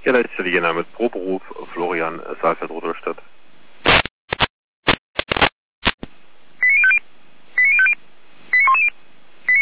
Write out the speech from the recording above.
Ja, da ist der Jena mit Proberuf Florian Saalfeld-Rudolstadt.